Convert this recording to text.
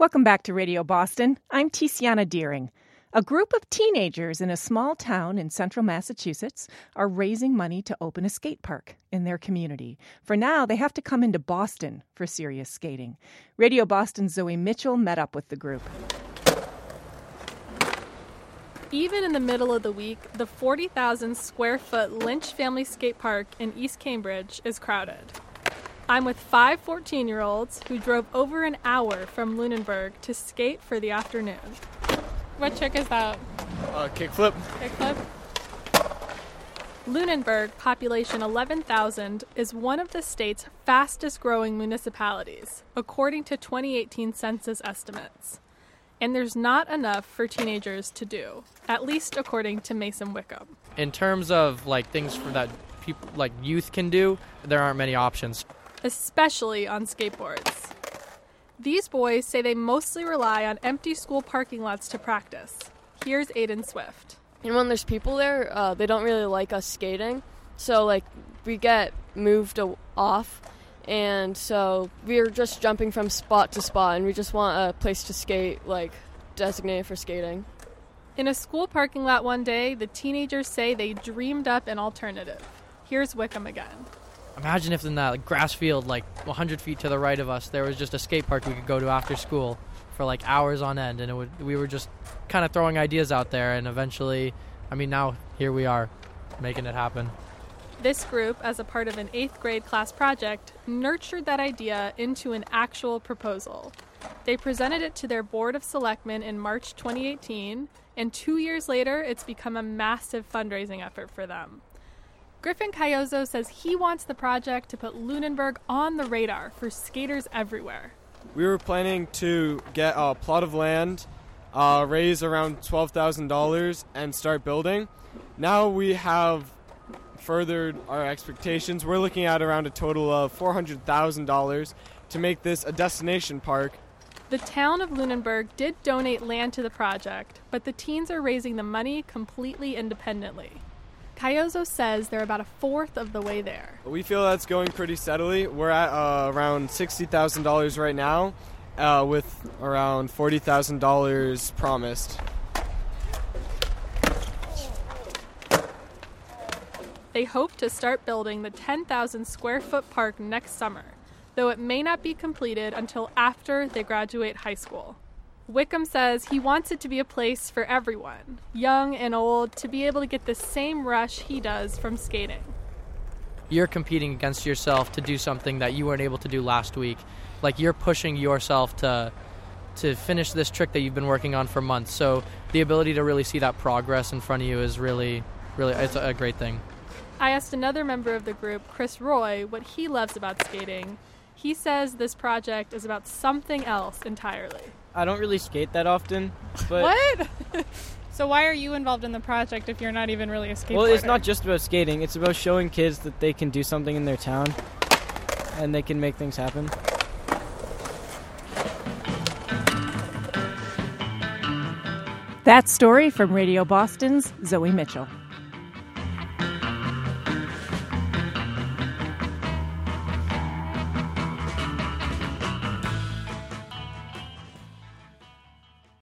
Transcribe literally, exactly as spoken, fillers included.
Welcome back to Radio Boston. I'm Tiziana Deering. A group of teenagers in a small town in central Massachusetts are raising money to open a skate park in their community. For now, they have to come into Boston for serious skating. Radio Boston's Zoe Mitchell met up with the group. Even in the middle of the week, the forty thousand square foot Lynch Family Skate Park in East Cambridge is crowded. I'm with five fourteen-year-olds who drove over an hour from Lunenburg to skate for the afternoon. What trick is that? Uh, kickflip. Kickflip? Lunenburg, population eleven thousand, is one of the state's fastest-growing municipalities, according to twenty eighteen census estimates. And there's not enough for teenagers to do, at least according to Mason Wickham. In terms of like things for that people like youth can do, there aren't many options. Especially on skateboards. These boys say they mostly rely on empty school parking lots to practice. Here's Aiden Swift. And when there's people there, uh, they don't really like us skating. So, like, we get moved off. And so we're just jumping from spot to spot. And we just want a place to skate, like, designated for skating. In a school parking lot one day, the teenagers say they dreamed up an alternative. Here's Wickham again. Imagine if in that like, grass field, like one hundred feet to the right of us, there was just a skate park we could go to after school for like hours on end, and it would we were just kind of throwing ideas out there, and eventually, I mean, now here we are, making it happen. This group, as a part of an eighth grade class project, nurtured that idea into an actual proposal. They presented it to their Board of Selectmen in March twenty eighteen, and two years later, it's become a massive fundraising effort for them. Griffin Cayozo says he wants the project to put Lunenburg on the radar for skaters everywhere. We were planning to get a plot of land, uh, raise around twelve thousand dollars, and start building. Now we have furthered our expectations. We're looking at around a total of four hundred thousand dollars to make this a destination park. The town of Lunenburg did donate land to the project, but the teens are raising the money completely independently. Cayozo says they're about a fourth of the way there. We feel that's going pretty steadily. We're at uh, around sixty thousand dollars right now, uh, with around forty thousand dollars promised. They hope to start building the ten thousand square foot park next summer, though it may not be completed until after they graduate high school. Wickham says he wants it to be a place for everyone, young and old, to be able to get the same rush he does from skating. You're competing against yourself to do something that you weren't able to do last week. Like, you're pushing yourself to to finish this trick that you've been working on for months. So the ability to really see that progress in front of you is really, really, it's a great thing. I asked another member of the group, Chris Roy, what he loves about skating. He says this project is about something else entirely. I don't really skate that often, but... What? So why are you involved in the project if you're not even really a skateboarder? Well, it's not just about skating. It's about showing kids that they can do something in their town, and they can make things happen. That story from Radio Boston's Zoe Mitchell.